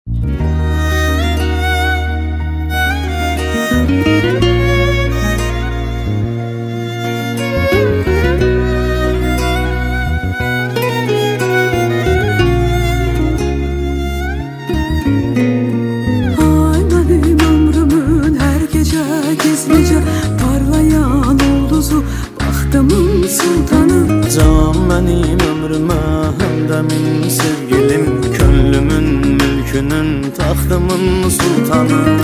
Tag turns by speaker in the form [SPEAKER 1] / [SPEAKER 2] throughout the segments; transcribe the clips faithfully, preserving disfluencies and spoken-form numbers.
[SPEAKER 1] Parlayan olduzu baxtımın sultanı.
[SPEAKER 2] Can benim ömrüme hemdemin sevgilim, könlümün mülkünün tahtımın sultanı.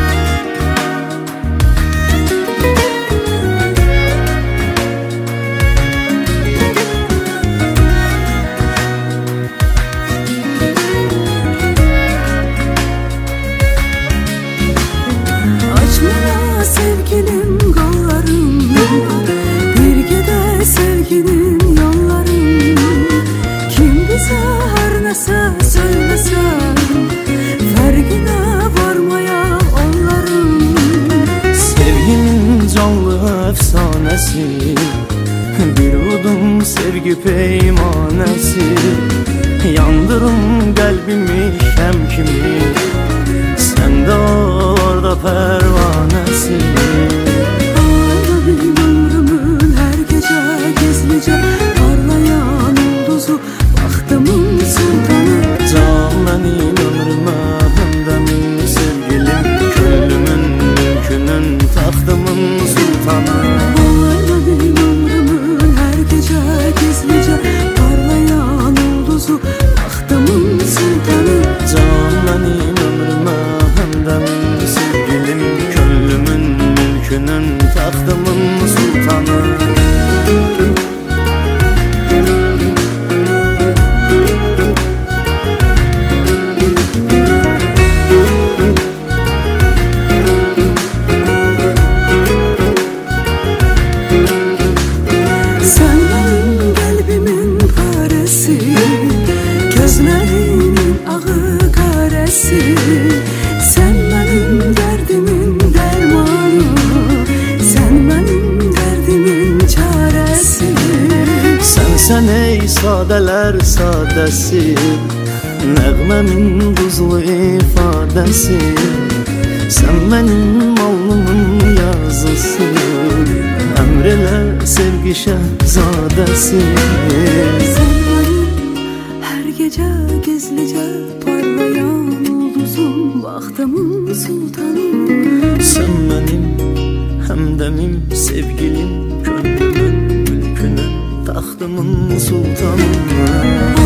[SPEAKER 1] Açmana sevgilim kollarım, birgede sevginin yollarım. Kim bize her nese söylese, fergine varmaya onların.
[SPEAKER 2] Sevginin canlı efsanesi, bir udum sevgi peymanesi. Yandırım kalbimi hem kimi, sen de orada pervanesi.
[SPEAKER 1] Benim ömrümün her gece gizlice parlayan olduzu baxtımın sultanı.
[SPEAKER 2] Can benim ömrüme hemdemin sevgilim, könlümün mülkünün tahtımın sultanı.
[SPEAKER 1] Benim ömrümün her gece gizlice parlayan olduzu baxtımın sultanı.
[SPEAKER 2] Can benim ömrüme hemdemin sevgilim, könlümün mülkünün tahtımın sultanı.
[SPEAKER 1] Sen benim kalbimin paresi, gözlerimin ağı karesi. Sen benim derdimin dermanı, sen benim derdimin çaresi.
[SPEAKER 2] Sen ey sadeler sadesi, nəğməmin tuzlu ifadesi. Sen benim alnımın yazısı, emreler sevgi şehzadesi.
[SPEAKER 1] Sen benim her gece gizlice parlayan olduzum baxtımın sultanı.
[SPEAKER 2] Sen benim hemdemim sevgilim, könlümün mülkünün tahtımın sultanı.